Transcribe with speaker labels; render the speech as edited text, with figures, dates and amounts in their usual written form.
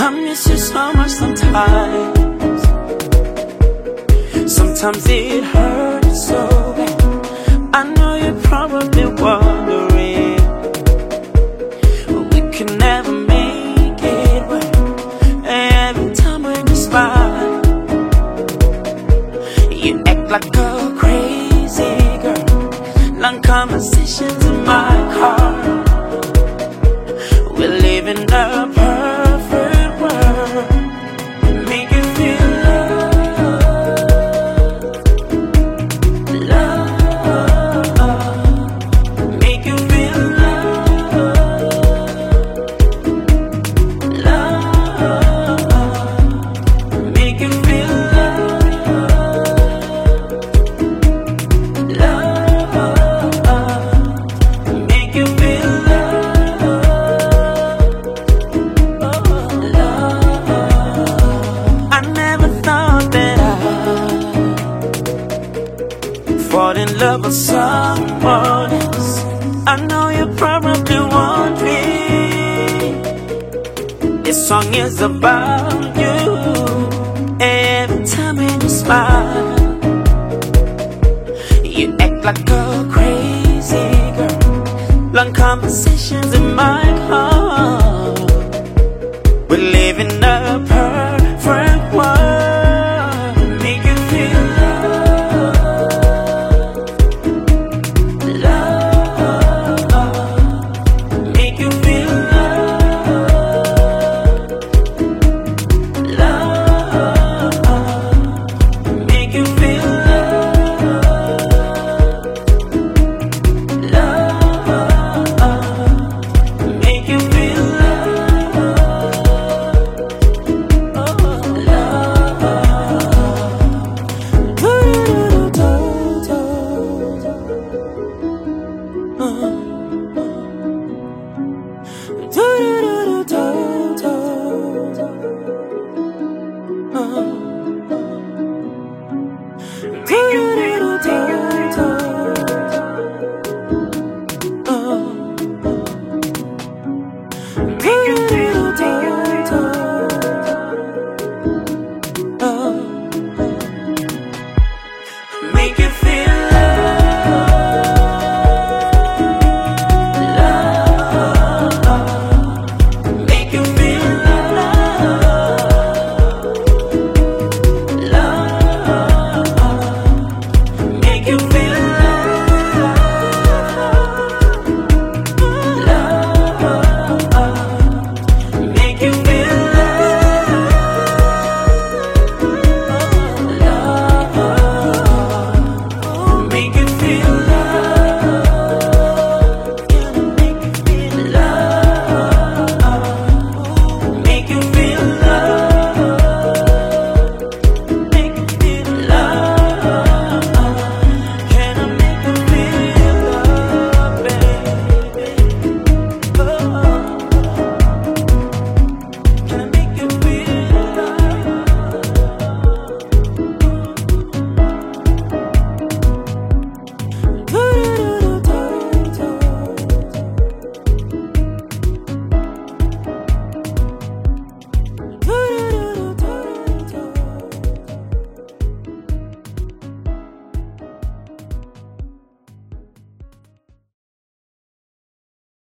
Speaker 1: I miss you so much sometimes. Sometimes it hurts so bad. I know you're probably wondering, we can never make it work. Every time when you smile, you act like a crazy girl. Long conversations in my car. We're living a perfect world. Make you feel love. Make you feel love. Make you feel fall in love with someone else. I know you're probably wondering, this song is about you. Every time when you smile, you act like a crazy girl. Long conversations in my car. We're living a perfect